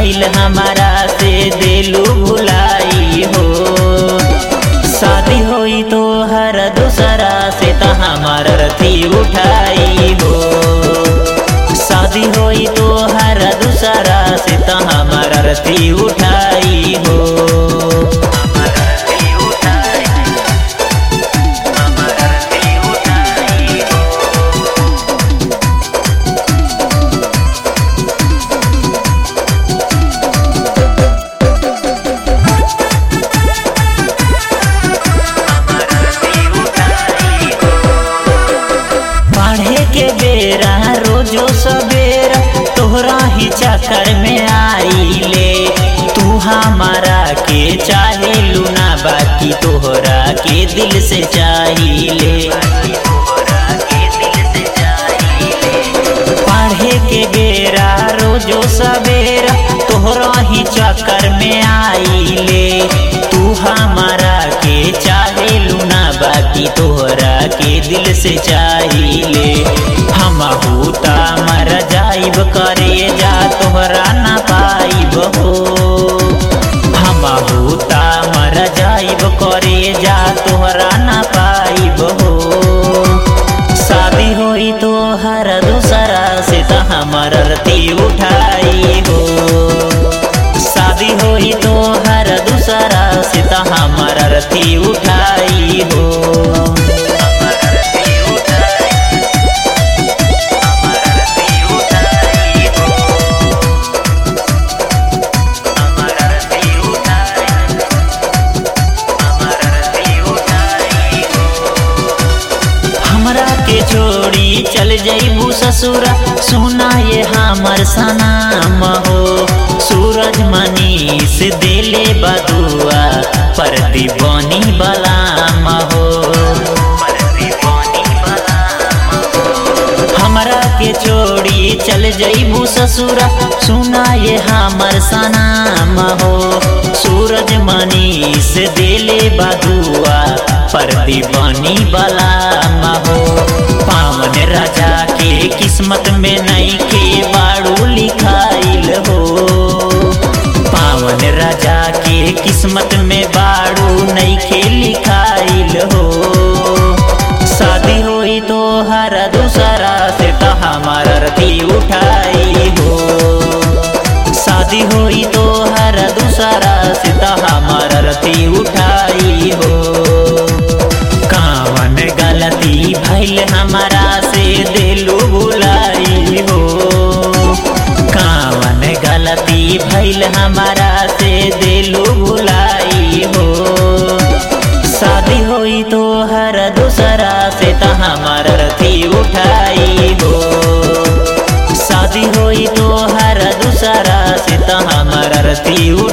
भइल हमारा से दिलू भुलाई हो। शादी होई तो हर दूसरा से त हमार रथी उठाई हो। शादी होई तो हर दूसरा से त हमार रथी उठाई हो। के बेरा रोजो सवेरा तोहरा ही चक्कर में आईले। तू हमारा के चाहे लूना बाकी तोहरा के दिल से चाहिए। पढ़े के बेरा रोजो सवेरा तोहरा ही चक्कर में आईले। तू हमारा के चाहे लूना बाकी तोहरा के दिल से चाहिए। हम हूता मर जाइब करे जा तोहरा ना पाइब हो। हम हूता मर जाइब करे जा तोहरा ना पाइब हो। शादी होई तो हर दूसरा से त हमार रती उठाई हो। शादी होई तो हर दूसरा से त हमार रती उठाई हो। के छोड़ी चल जइबू ससुरा सुना ये हमर सनाम हो। सूरज मनीष दिले बदुआ परती बनी बलाम हो। हमरा के छोड़ी चल जइबू ससुरा सुना ये हमर सनाम हो। सूरज मनीष दिले बदुआ परती बनी बलाम हो। पावन राजा के किस्मत में नहीं के बाड़ू लिखाइल हो। पावन राजा के किस्मत में बाड़ू नहीं के लिखाइल हो। शादी होई तो हर दूसरा से त हमार रती उठाई हो। शादी होई तो हर दूसरा से त हमार रती उठाई हो। कावन गलती भइल हमारा से दिलू भुलाई हो। कावन गलती भइल हमारा से दिलू भुलाई हो। शादी होई तो हर दूसरा से त हमार रती उठाई हो। शादी होई तो हर दूसरा से त हमार रती